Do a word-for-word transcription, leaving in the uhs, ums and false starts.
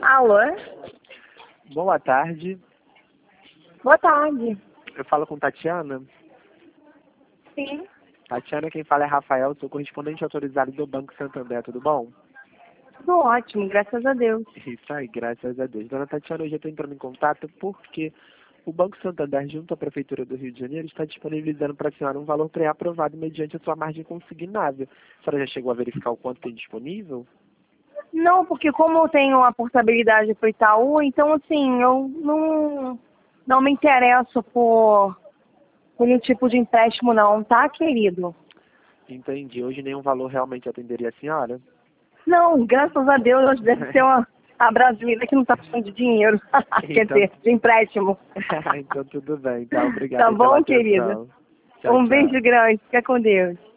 Alô? Boa tarde. Boa tarde. Eu falo com Tatiana. Sim. Tatiana, quem fala é Rafael, sou correspondente autorizado do Banco Santander, tudo bom? Tudo ótimo, graças a Deus. Isso aí, graças a Deus. Dona Tatiana, hoje eu estou entrando em contato porque o Banco Santander, junto à Prefeitura do Rio de Janeiro, está disponibilizando para a senhora um valor pré-aprovado mediante a sua margem consignável. A senhora já chegou a verificar o quanto tem disponível? Não, porque como eu tenho a portabilidade para o Itaú, então assim, eu não, não me interesso por, por nenhum tipo de empréstimo não, tá, querido? Entendi. Hoje nenhum valor realmente atenderia a senhora? Não, graças a Deus, hoje deve ser uma, a brasileira que não está precisando de dinheiro. Quer Então... dizer, de empréstimo. Então tudo bem, tá? Obrigado Tá aí pela bom, querida? atenção. Tchau, Um tchau. beijo grande, fica com Deus.